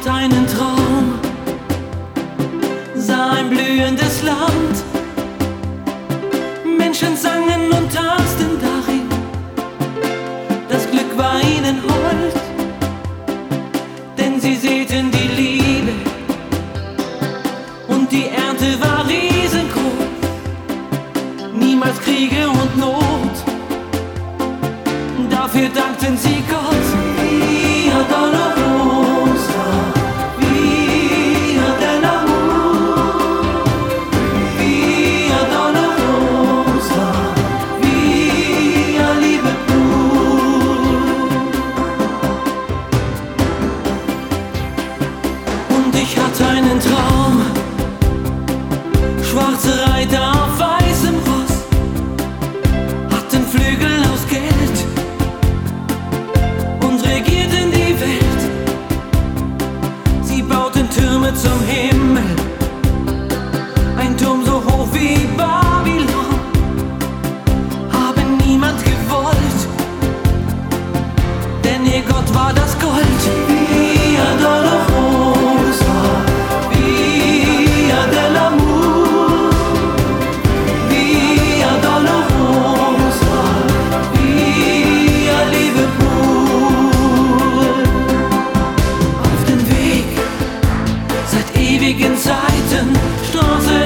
hat einen Traum, sah ein blühendes Land. Menschen sangen und tanzten darin, das Glück war ihnen hold, denn sie säten die Liebe und die Ernte war riesengroß. Niemals Kriege und Not, dafür dankten sie Gott. Via Dolorosa, Via dell'amor, Via Dolorosa, Via Liebe pur. Und ich hatte einen Traum, schwarze Reiter auf weißem Ross, hatten Flügel aus Geld und regierten die Welt. Sie bauten Türme zum Himmel, ein Turm so hoch wie Babylon, haben niemand gewollt, denn ihr Gott war das Gold. Via Dolorosa, Via dell'amor, Via Dolorosa, Via Liebe pur. Auf dem Weg seit ewigen Zeiten, Straße